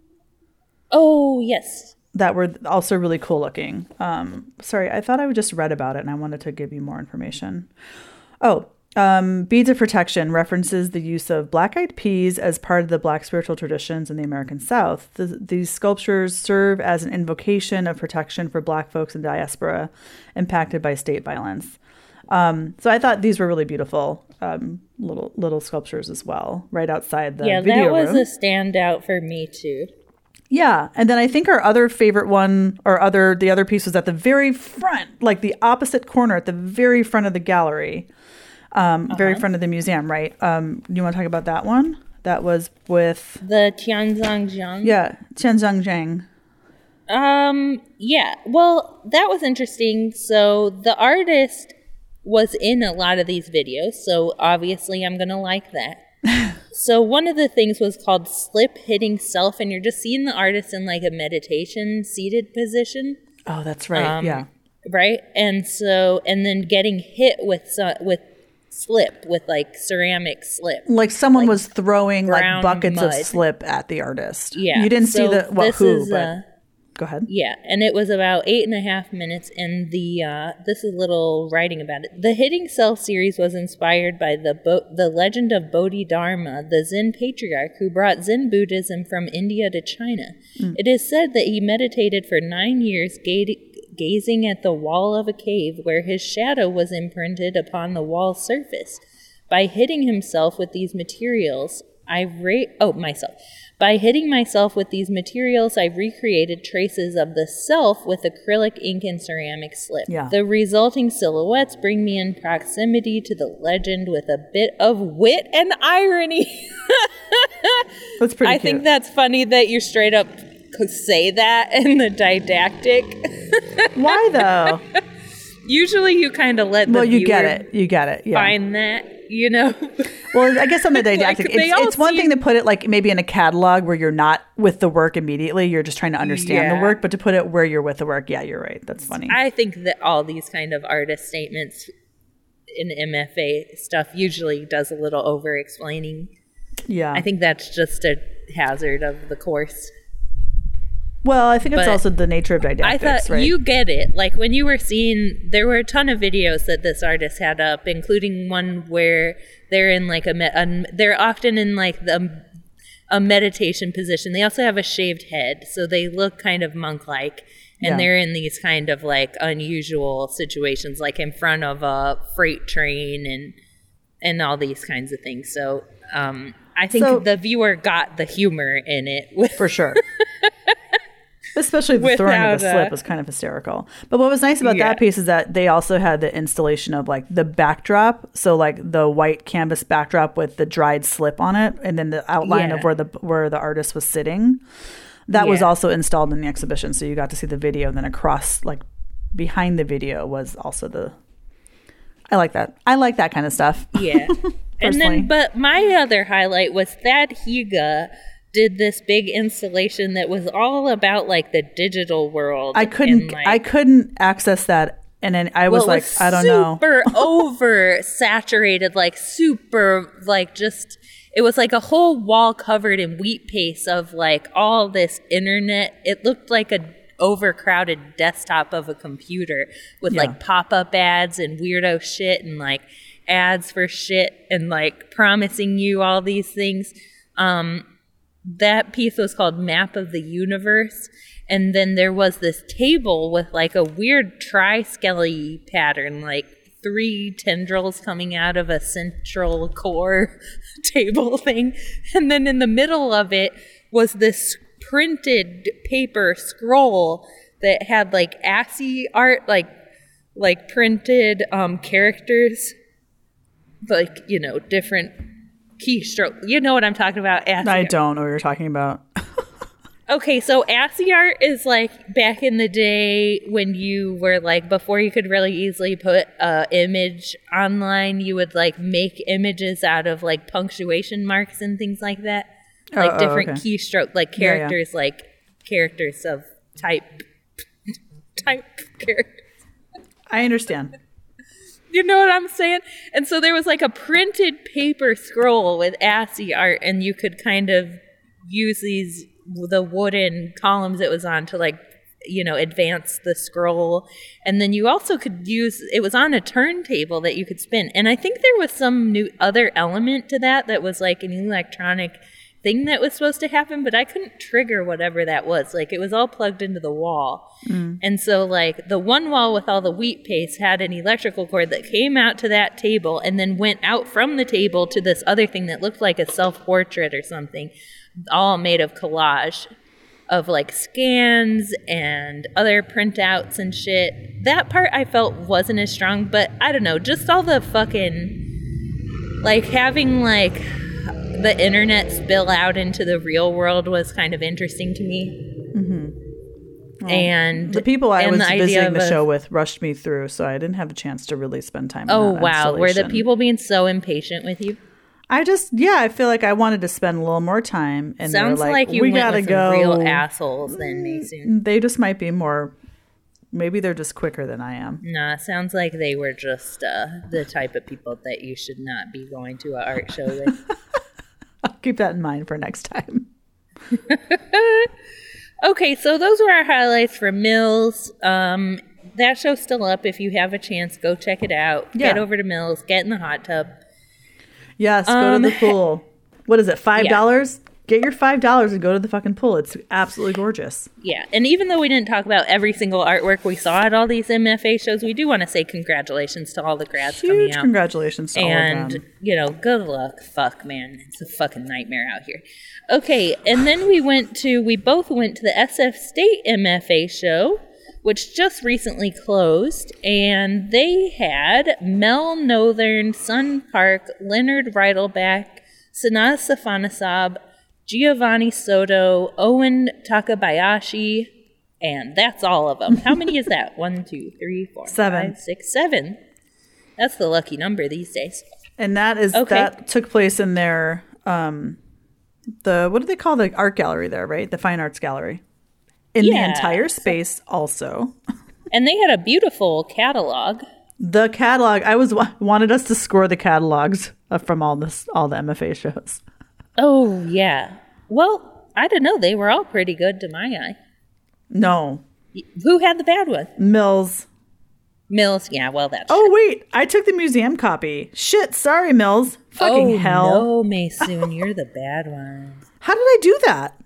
Oh, yes. that were also really cool looking. Um, sorry, I thought I would just read about it and I wanted to give you more information. Oh, um, Beads of Protection references the use of black eyed peas as part of the Black spiritual traditions in the American South. The, these sculptures serve as an invocation of protection for Black folks in diaspora impacted by state violence. Um, so I thought these were really beautiful um, little little sculptures as well, right outside the Yeah, video that was room. a standout for me too. Yeah, and then I think our other favorite one, or other the other piece was at the very front, like the opposite corner, at the very front of the gallery, um, Uh-huh. very front of the museum. Right? Um, you want to talk about that one? That was with The Tianzangjiang. yeah, Tianzhang Zhang. Um, yeah. Well, that was interesting. So the artist was in a lot of these videos, so obviously I'm gonna like that. So one of the things was called slip hitting self, and you're just seeing the artist in like a meditation seated position, Oh, that's right. Um, yeah, right? And so, and then getting hit with so- with slip, with like ceramic slip. like someone was throwing like brown buckets of mud. slip at the artist. Yeah, you didn't see so the what this who, is, but uh, go ahead. Yeah, and it was about eight and a half minutes, and the uh, this is a little writing about it. The Hitting Self series was inspired by the Bo- the legend of Bodhidharma, the Zen patriarch who brought Zen Buddhism from India to China. It is said that he meditated for nine years, ga- gazing at the wall of a cave where his shadow was imprinted upon the wall's surface. By hitting himself with these materials, I re- oh myself. By hitting myself with these materials, I recreated traces of the self with acrylic ink and ceramic slip. Yeah. The resulting silhouettes bring me in proximity to the legend with a bit of wit and irony. That's pretty I cute. think that's funny that you straight up could say that in the didactic. Why though? Usually you kind of let the Well, you viewer get it. You get it. Yeah. find that, you know. Well, I guess on the didactic, Like, they it's, all it's one seem- thing to put it like maybe in a catalog where you're not with the work immediately. You're just trying to understand the Yeah. work, but to put it where you're with the work, yeah, you're right. That's funny. I think that all these kind of artist statements in M F A stuff usually does a little over explaining. yeah. I think that's just a hazard of the course. well, I think it's but also the nature of I didactics, thought right? you get it. Like when you were seeing, there were a ton of videos that this artist had up, including one where they're in like a, me- a they're often in like the a meditation position. They also have a shaved head, so they look kind of monk-like. And Yeah. they're in these kind of like unusual situations, like in front of a freight train and and all these kinds of things. So um, I think So- the viewer got the humor in it. With, For sure. Especially the throwing of the Without, slip uh, was kind of hysterical. But what was nice about Yeah. that piece is that they also had the installation of like the backdrop. So like the white canvas backdrop with the dried slip on it, and then the outline Yeah. of where the where the artist was sitting. That was Yeah. also installed in the exhibition, so you got to see the video, and then across, like, behind the video was also the... I like that. I like that kind of stuff. Yeah. And Personally. then, but my other highlight was Thad Higa did this big installation that was all about like the digital world. I couldn't. and, like, I couldn't access that, and then I was well, it like, was I don't know. Super over saturated, like super, like just. It was like a whole wall covered in wheat paste of like all this internet. It looked like a overcrowded desktop of a computer with Yeah. like pop-up ads and weirdo shit and like ads for shit and like promising you all these things. Um, that piece was called Map of the Universe. And then there was this table with like a weird tri-skelly pattern, like three tendrils coming out of a central core table thing. And then in the middle of it was this printed paper scroll that had like A S C I I art, like like printed um, characters, like, you know, different keystroke. You know what I'm talking about? A S C I I I art. don't know what you're talking about. Okay, so A S C I I art is like back in the day when you were like, before you could really easily put a image online, you would like make images out of like punctuation marks and things like that. Like Oh, oh, different okay. keystroke, like Yeah, yeah. characters, like characters of type, type characters. I understand. You know what I'm saying? And so there was like a printed paper scroll with A S C I I art, and you could kind of use these, the wooden columns it was on to like, you know, advance the scroll. And then you also could use, it was on a turntable that you could spin. And I think there was some new other element to that that was like an electronic thing that was supposed to happen, but I couldn't trigger whatever that was. Like it was all plugged into the wall. Mm. And so like the one wall with all the wheat paste had an electrical cord that came out to that table and then went out from the table to this other thing that looked like a self-portrait or something, all made of collage of like scans and other printouts and shit. That part I felt wasn't as strong, but I don't know, just all the fucking like having like the internet spill out into the real world was kind of interesting to me. Mm-hmm. Well, and the people I and was the idea visiting of the a- show with rushed me through, so I didn't have a chance to really spend time Oh on that wow, were the installation. people being so impatient with you? I just, yeah, I feel like I wanted to spend a little more time. And Sounds they're like, like, you we went gotta with go. some real assholes then, Mason. They just might be more, maybe they're just quicker than I am. Nah, sounds like they were just uh, the type of people that you should not be going to an art show with. I'll keep that in mind for next time. Okay, so those were our highlights for Mills. Um, that show's still up. If you have a chance, go check it out. Get Yeah. over to Mills. Get in the hot tub. Yes, go Um, to the pool. What is it, five dollars? Get your five dollars and go to the fucking pool. It's absolutely gorgeous. Yeah, and even though we didn't talk about every single artwork we saw at all these M F A shows, we do want to say congratulations to all the grads coming Huge out. congratulations to all of And, them. you know, good luck. Fuck, man. It's a fucking nightmare out here. Okay, and then we went to, we both went to the S F State M F A show, which just recently closed, and they had Mel Northern, Sun Park, Leonard Reidelbach, Sanaz Safanasab, Giovanni Soto, Owen Takabayashi, and that's all of them. How many is that? One, two, three, four, Seven. five, six, seven. That's the lucky number these days. And that is Okay. that took place in their um the what do they call the art gallery there, right? The fine arts gallery. In the Yeah. entire space also. And they had a beautiful catalog. The catalog, I was wanted us to score the catalogs uh, from all this all the M F A shows. Oh, yeah. Well, I don't know. They were all pretty good to my eye. No. Who had the bad one? Mills. Mills. Yeah, well, that's Oh wait, I took the museum copy. Shit, sorry Mills. Fucking oh, hell. no, Masoon, you're the bad one. How did I do that?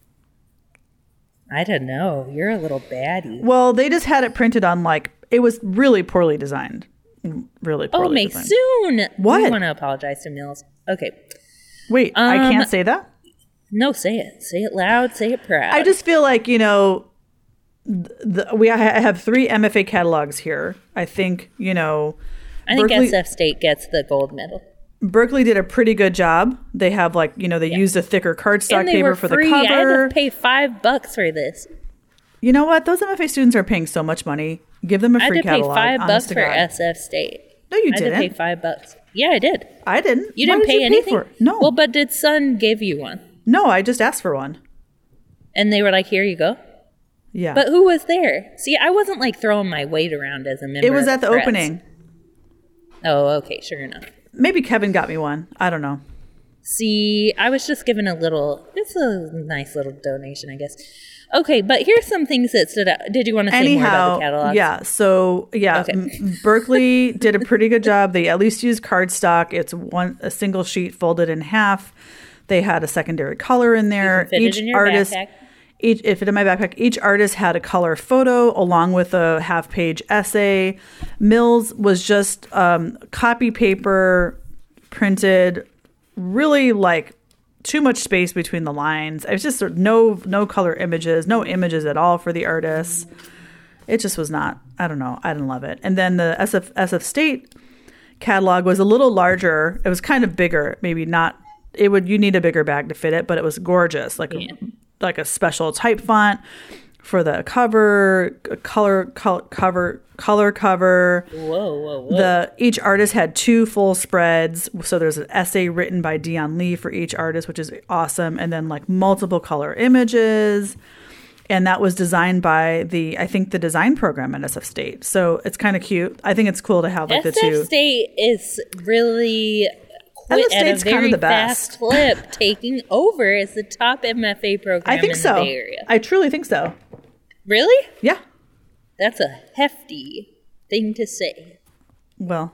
I don't know. You're a little baddie. Well, they just had it printed on like it was really poorly designed. Really Oh, poorly designed. Masoon. What? We want to apologize to Mills. Okay. Wait, I Um, can't say that? No, say it. Say it loud. Say it proud. I just feel like, you know, the, we I have three M F A catalogs here. I think, you know, I think Berkeley- S F State gets the gold medal. Berkeley did a pretty good job. They have like, you know, they yeah. used a thicker cardstock and they paper were for free. the cover. I had to pay five bucks for this. You know what? Those M F A students are paying so much money. Give them a free catalog. I had to pay five bucks for God. S F State. No, you I didn't. I had to pay five bucks. Yeah, I did. I didn't. You didn't Why pay did you anything? Pay for it? No. Well, but did Sun give you one? No, I just asked for one. And they were like, here you go? Yeah. But who was there? See, I wasn't like throwing my weight around as a member. It was of at the press. opening. Oh, okay, sure enough. Maybe Kevin got me one. I don't know. See, I was just given a little, it's a nice little donation, I guess. Okay, but here's some things that stood out. Did you want to say Anyhow, more about the catalog? Yeah, so yeah, Okay. M- Berkeley did a pretty good job. They at least used cardstock. It's one a single sheet folded in half. They had a secondary color in there. You can fit each it in your artist, backpack. each it fit in my backpack. Each artist had a color photo along with a half-page essay. Mills was just um, copy paper printed, really like too much space between the lines. It was just sort of no no color images, no images at all for the artists. It just was not, I don't know, I didn't love it. And then the S F S F State catalog was a little larger. It was kind of bigger, maybe not, it would, you need a bigger bag to fit it, but it was gorgeous, like Yeah. a, like a special type font for the cover, color, color cover, color cover. Whoa, whoa, whoa. The each artist had two full spreads, so there's an essay written by Dion Lee for each artist, which is awesome, and then like multiple color images, and that was designed by the I think the design program at S F State. So it's kind of cute. I think it's cool to have like S F the two. State is really quite S F at a State's kind of very the best. fast clip, taking over as the top M F A program I think in so. the Bay Area. I truly think so. Really? Yeah. That's a hefty thing to say. Well,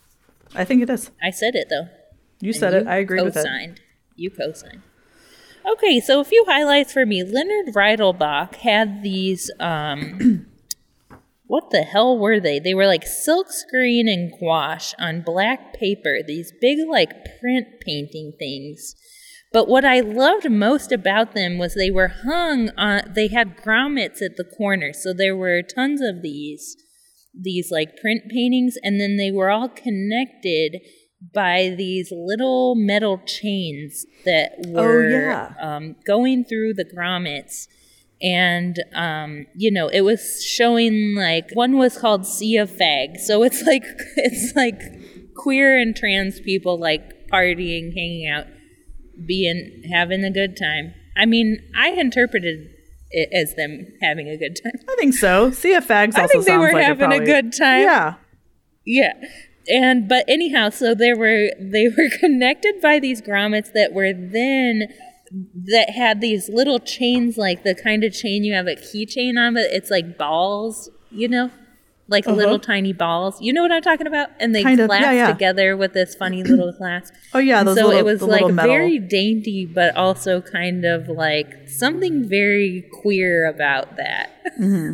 I think it is. I said it though. You And said you it. I agree with it. co-signed. You co-signed. Okay, so a few highlights for me. Leonard Reidelbach had these, um, what the hell were they? They were like silk screen and gouache on black paper, these big like print painting things. But what I loved most about them was they were hung on, they had grommets at the corner. So there were tons of these, these like print paintings, and then they were all connected by these little metal chains that were Oh, yeah. um, going through the grommets. And, um, you know, it was showing like, one was called Sea of Fag. So it's like, it's like queer and trans people like partying, hanging out, being, having a good time. I mean, I interpreted it as them having a good time. I think so. Sea of Fags also I think they sounds were like it having a probably- good time. Yeah. Yeah. And but anyhow, so there were they were connected by these grommets that were then that had these little chains, like the kind of chain you have a keychain on, but it's like balls, you know, like Uh-huh. little tiny balls. You know what I'm talking about? And they Kind of, clasp yeah, yeah. together with this funny little clasp. Oh yeah, And those so little, it was the like little metal. very dainty, but also kind of like something very queer about that. Mm-hmm.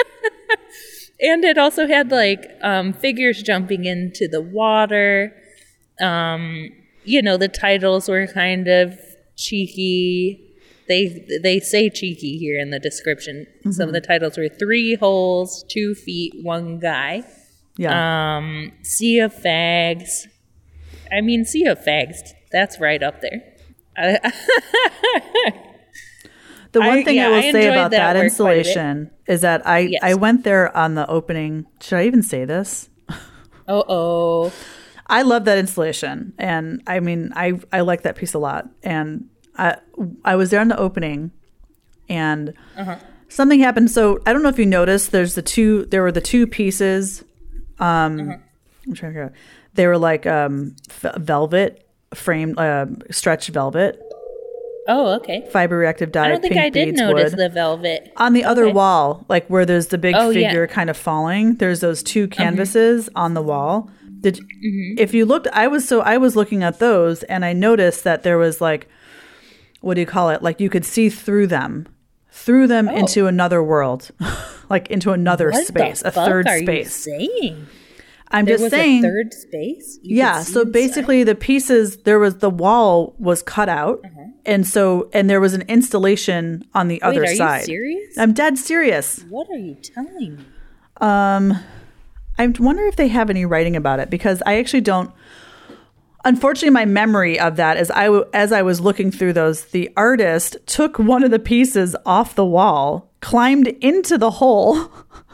And it also had like um, figures jumping into the water. Um, you know, the titles were kind of cheeky. They they say cheeky here in the description. Mm-hmm. Some of the titles were Three Holes, Two Feet, One Guy. Yeah. Um, Sea of Fags. I mean, Sea of Fags, that's right up there. The one I- thing yeah, I will I say enjoyed about that that, work quite a bit. installation is that I, Yes. I went there on the opening. Should I even say this? Uh-oh. I love that installation. And I mean, I, I like that piece a lot. And I, I was there on the opening and Uh-huh. something happened. So I don't know if you noticed, there's the two, there were the two pieces. Um, Uh-huh. I'm trying to figure out. They were like um, f- velvet, framed, uh, stretched velvet, Oh, okay. fiber reactive dye. I don't think pink I did beads notice wood. the velvet. On the other Okay. wall, like where there's the big Oh, yeah. figure kind of falling, there's those two canvases on the wall. Did Mm-hmm. if you looked, I was so I was looking at those and I noticed that there was like, what do you call it? Like you could see through them, through them Oh. into another world, like into another What space, the a fuck third are space. you saying? I'm There just was saying. a third space? You Yeah, could see so inside? basically the pieces, there was the wall was cut out, Uh-huh. and so and there was an installation on the other Wait, are side. you serious? I'm dead serious. What are you telling me? Um, I wonder if they have any writing about it because I actually don't. unfortunately, my memory of that is I, w- as I was looking through those, the artist took one of the pieces off the wall, climbed into the hole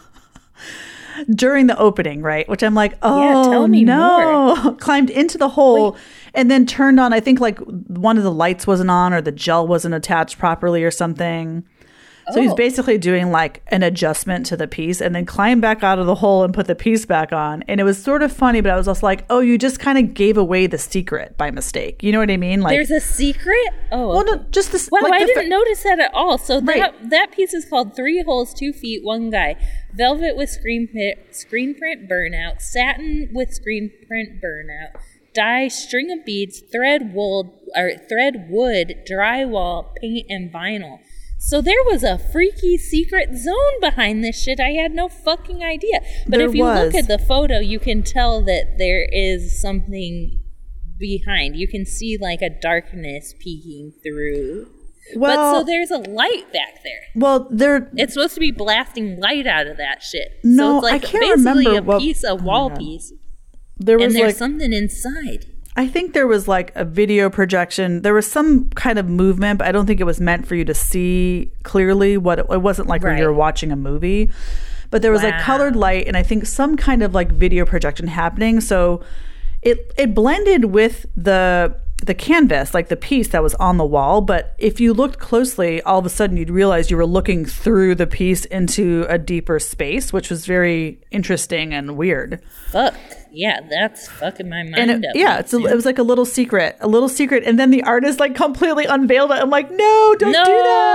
during the opening, right? Which I'm like, oh, Yeah, tell me no. more. Climbed into the hole Wait. and then turned on, I think like one of the lights wasn't on or the gel wasn't attached properly or something. So he's basically doing like an adjustment to the piece and then climbed back out of the hole and put the piece back on. And it was sort of funny, but I was also like, oh, you just kind of gave away the secret by mistake. You know what I mean? Like, there's a secret? Oh. Well, no, just the Wow, like I the didn't fa- notice that at all. So that Right. that piece is called Three Holes, Two Feet, One Guy. Velvet with screen, print, screen print burnout. Satin with screen print burnout. Dye, string of beads, thread wool, or thread wood, drywall, paint, and vinyl. So there was a freaky secret zone behind this shit. I had no fucking idea. But There if you was. look at the photo, you can tell that there is something behind. You can see like a darkness peeking through. Well, but so there's a light back there. well, there. It's supposed to be blasting light out of that shit. No, so it's like I can't basically remember a what- piece, a oh my wall God. piece. There was And there's like something inside. I think there was like a video projection. There was some kind of movement, but I don't think it was meant for you to see clearly what it, it wasn't like when Right. you were watching a movie. But there was like Wow. colored light and I think some kind of like video projection happening. So it it blended with the the canvas, like the piece that was on the wall. But if you looked closely, all of a sudden you'd realize you were looking through the piece into a deeper space, which was very interesting and weird. Fuck. Yeah, that's fucking my mind And it, up. yeah, it's a, it was like a little secret, a little secret. And then the artist like completely unveiled it. I'm like, no, don't No! do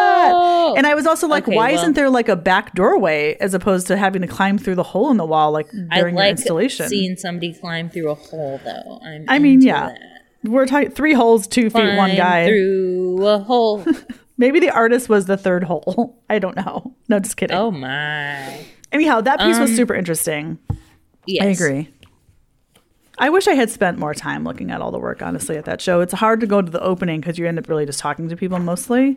that. And I was also like, Okay, why well- isn't there like a back doorway as opposed to having to climb through the hole in the wall like I during your like installation? seeing somebody climb through a hole, though. I'm I mean, into yeah, that. we're talking three holes, two feet, one Climb guy. through a hole. Maybe the artist was the third hole. I don't know. No, just kidding. Oh my. Anyhow, that piece was Um, super interesting. Yes. I agree. I wish I had spent more time looking at all the work, honestly, at that show. It's hard to go to the opening because you end up really just talking to people mostly.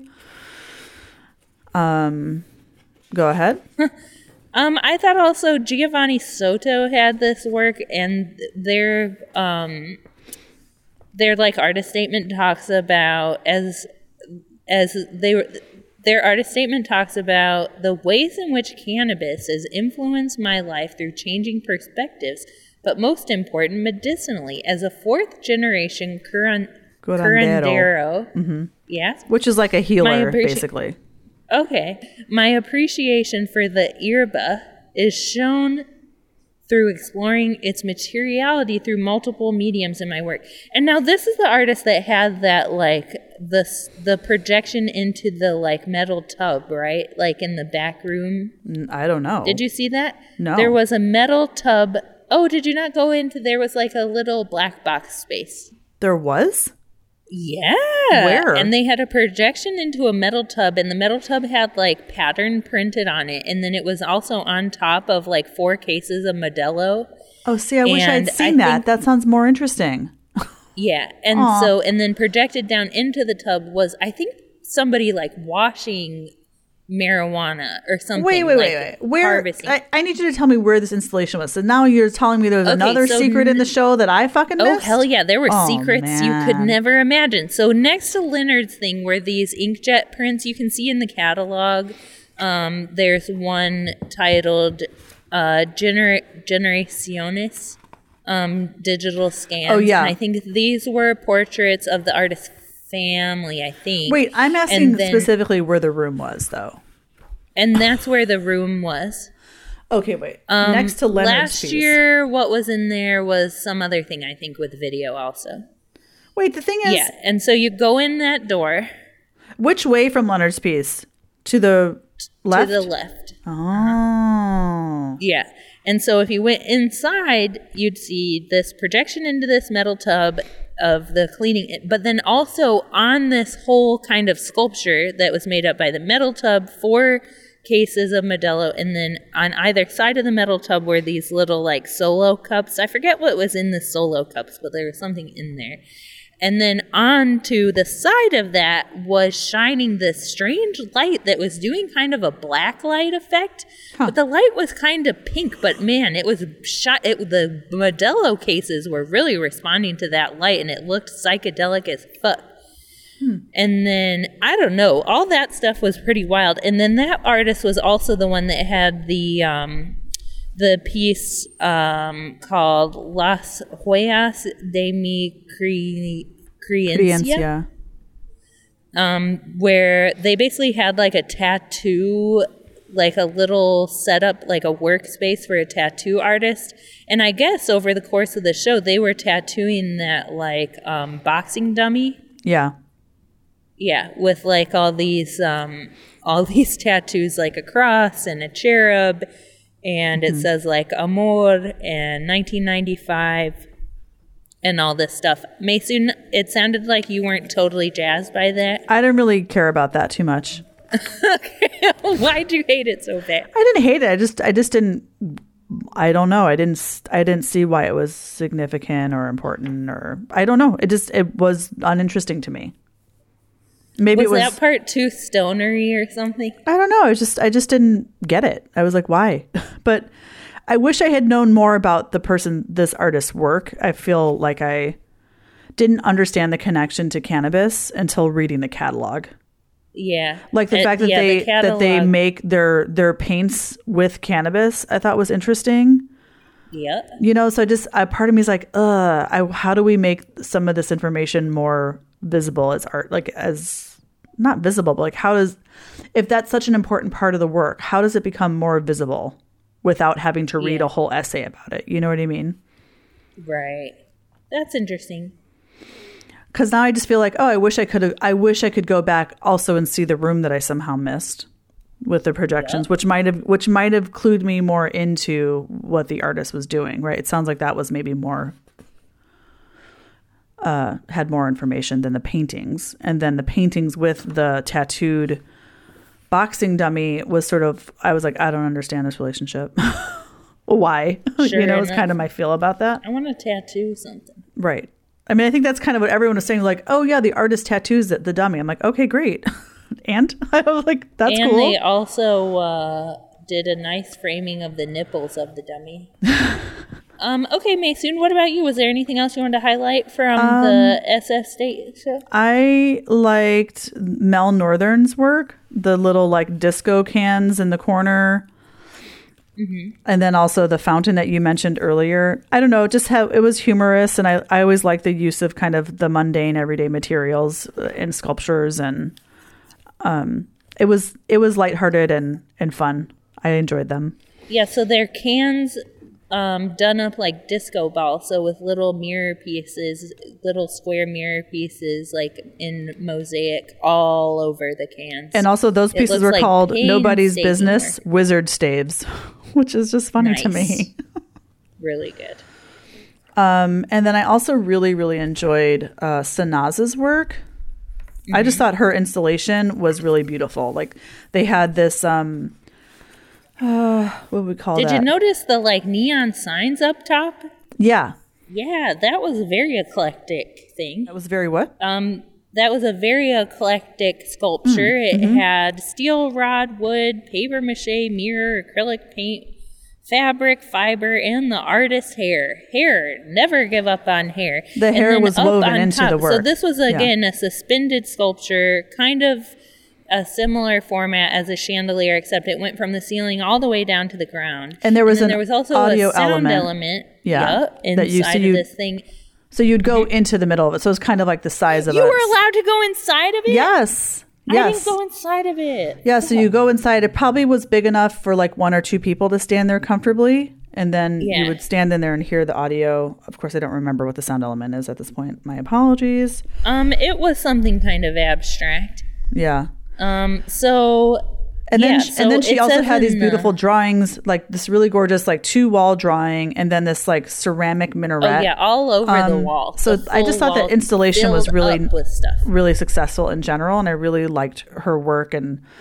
Um, go ahead. Um, I thought also Giovanni Soto had this work, and their um, their like artist statement talks about as as they were. Their artist statement talks about the ways in which cannabis has influenced my life through changing perspectives, but most important, medicinally. As a fourth generation curan- Curandero. curandero, mm-hmm. yes, Which is like a healer, appreci- basically. okay, my appreciation for the yerba is shown through exploring its materiality through multiple mediums in my work. And now this is the artist that had that like the s- the projection into the like metal tub, right? Like in the back room. N- I don't know. Did you see that? No. There was a metal tub. Oh, did you not go into there was like a little black box space. There was? Yeah. Where? And they had a projection into a metal tub, and the metal tub had like pattern printed on it, and then it was also on top of like four cases of Modelo. Oh, see, I wish I'd And seen I that. think- That sounds more interesting. Yeah. And Aw. so, and then projected down into the tub was, I think, somebody like washing marijuana or something. Wait, wait, like wait, wait. Where? Harvesting. I, I need you to tell me where this installation was. So now you're telling me there's Okay, another so secret in the n- show that I fucking Oh, missed? hell yeah. There were Oh, secrets you could man. never imagine. So, next to Leonard's thing were these inkjet prints you can see in the catalog. Um, there's one titled uh, Gener- Generaciones um, Digital Scans. Oh, yeah. And I think these were portraits of the artist's family, I think. Wait, I'm asking And then- specifically where the room was, though. And that's where the room was. Okay, wait. Um, Next to Leonard's Last piece. year, what was in there was some other thing, I think, with video also. Wait, the thing is, Yeah, and so you go in that door which way from Leonard's piece? To the left? to the left. Oh. Yeah. And so if you went inside, you'd see this projection into this metal tub of the cleaning, but then also on this whole kind of sculpture that was made up by the metal tub for cases of Modelo, and then on either side of the metal tub were these little like solo cups. I forget what was in the solo cups, but there was something in there. And then onto the side of that was shining this strange light that was doing kind of a black light effect. Huh. But the light was kind of pink, but man, it was shot. It, the Modelo cases were really responding to that light, and it looked psychedelic as fuck. Hmm. And then, I don't know, all that stuff was pretty wild. And then that artist was also the one that had the um, the piece um, called Las Huellas de mi Cre- Creencia, um, where they basically had like a tattoo, like a little setup, like a workspace for a tattoo artist. And I guess over the course of the show, they were tattooing that like um, boxing dummy. Yeah. Yeah, with like all these um, all these tattoos, like a cross and a cherub, and mm-hmm. it says like Amor and nineteen ninety-five and all this stuff. Mason, it sounded like you weren't totally jazzed by that. I didn't really care about that too much. Okay. Why'd you hate it so bad? I didn't hate it. I just I just didn't. I don't know. I didn't. I didn't see why it was significant or important, or I don't know. It just it was uninteresting to me. Maybe was, it was that part too stonery or something? I don't know. It just I just didn't get it. I was like, why? But I wish I had known more about the person, this artist's work. I feel like I didn't understand the connection to cannabis until reading the catalog. Yeah, like the it, fact that yeah, they the that they make their their paints with cannabis, I thought was interesting. Yeah, you know, so I just a part of me is like, uh, I, how do we make some of this information more visible as art, like as not visible, but like how does, if that's such an important part of the work, how does it become more visible without having to read yeah. a whole essay about it? You know what I mean? Right. That's interesting. Because now I just feel like, oh, I wish I could have, I wish I could go back also and see the room that I somehow missed with the projections, yeah. which might have, which might have clued me more into what the artist was doing. Right. It sounds like that was maybe more, uh, had more information than the paintings. And then the paintings with the tattooed boxing dummy was sort of, I was like, I don't understand this relationship. Why? Sure you know, it's enough. kind of my feel about that. I want to tattoo something. Right. I mean, I think that's kind of what everyone was saying, like, oh, yeah, the artist tattoos the, the dummy. I'm like, okay, great. And I was like, that's and cool. And they also uh, did a nice framing of the nipples of the dummy. um, okay, Maysoon, what about you? Was there anything else you wanted to highlight from um, the S F State show? I liked Mel Northern's work, the little, like, disco cans in the corner. Mm-hmm. And then also the fountain that you mentioned earlier. I don't know, just how it was humorous. And I, I always like the use of kind of the mundane everyday materials in sculptures. And um, it was it was lighthearted and, and fun. I enjoyed them. Yeah, so they're cans um, done up like disco balls. So with little mirror pieces, little square mirror pieces like in mosaic all over the cans. And also those pieces were like called Nobody's Business work. Wizard Staves, which is just funny nice. to me. Really good. Um, and then I also really, really enjoyed uh, Sanaz's work. Mm-hmm. I just thought her installation was really beautiful. Like they had this, um, uh, what would we call Did that? you notice the like neon signs up top? Yeah. Yeah, that was a very eclectic thing. That was very what? Um, that was a very eclectic sculpture. Mm, it mm-hmm. had steel rod, wood, paper mache, mirror, acrylic paint, fabric, fiber, and the artist's hair. Hair. Never give up on hair. The and hair was woven into top, the work. So this was, again, yeah. a suspended sculpture, kind of a similar format as a chandelier, except it went from the ceiling all the way down to the ground. And there was and an there was also audio a sound element, element yeah, yep, inside that you, so of you, this thing. So you'd go into the middle of it. So it was kind of like the size of it. You were allowed to go inside of it? Yes. Yes. I didn't go inside of it. Yeah, so you go inside. It probably was big enough for like one or two people to stand there comfortably. And then yeah. you would stand in there and hear the audio. Of course, I don't remember what the sound element is at this point. My apologies. Um, it was something kind of abstract. Yeah. Um, so... And then, yeah, she, so and then she also had these beautiful the, drawings, like this really gorgeous, like two wall drawing, and then this like ceramic minaret. Oh yeah, all over um, the wall. So the I just thought that installation was really, with stuff. really successful in general, and I really liked her work and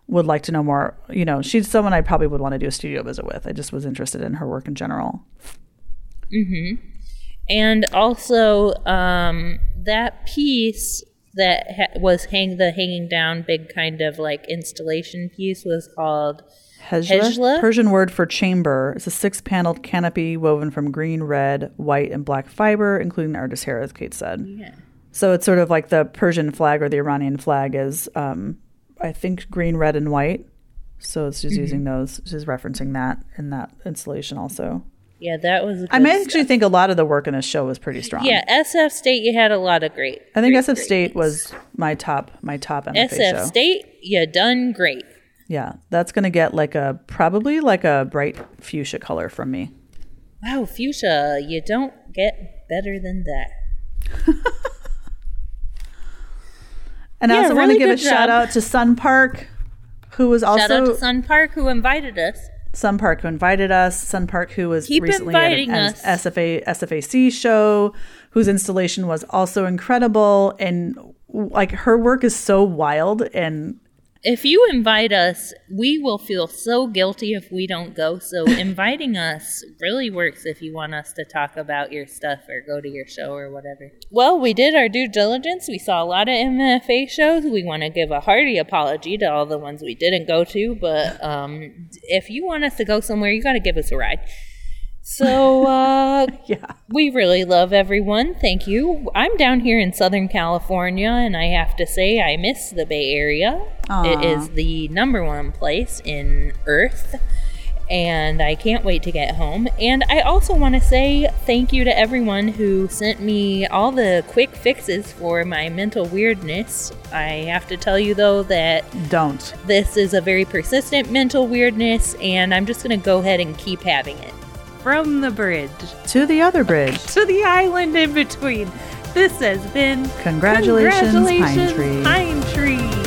would like to know more. You know, she's someone I probably would want to do a studio visit with. I just was interested in her work in general. Mm-hmm. And also, um, that piece that ha- was hang the hanging down big kind of like installation piece was called Hejla, Hejla? Persian word for chamber. It's a six-paneled canopy woven from green, red, white, and black fiber, including the artist's hair, as Kate said. Yeah. So it's sort of like the Persian flag or the Iranian flag is, um, I think, green, red, and white. So it's just mm-hmm. using those. She's referencing that in that installation also. Yeah, that was good I may actually stuff. think a lot of the work in this show was pretty strong. Yeah, S F State, you had a lot of great. I think great, S F great State things. was my top my top M F A S F show. State, you done great. Yeah, that's going to get like a, probably like a bright fuchsia color from me. Wow, fuchsia, you don't get better than that. And I Yeah, also want really to give a good shout job. out to Sun Park, who was also Shout out to Sun Park who invited us. Sun Park who invited us. Sun Park who was Keep recently at inviting an us. S F A S F A C show, whose installation was also incredible, and like her work is so wild. And If you invite us, we will feel so guilty if we don't go. So inviting us really works if you want us to talk about your stuff or go to your show or whatever. Well, we did our due diligence. We saw a lot of M F A shows. We want to give a hearty apology to all the ones we didn't go to. But um, if you want us to go somewhere, you got to give us a ride. So uh, yeah, we really love everyone. Thank you. I'm down here in Southern California, and I have to say I miss the Bay Area. Aw. It is the number one place in Earth, and I can't wait to get home. And I also want to say thank you to everyone who sent me all the quick fixes for my mental weirdness. I have to tell you, though, that don't. this is a very persistent mental weirdness, and I'm just going to go ahead and keep having it. From the bridge To the other bridge. to the island in between. This has been Congratulations, Pine Congratulations, Tree. Pine Tree.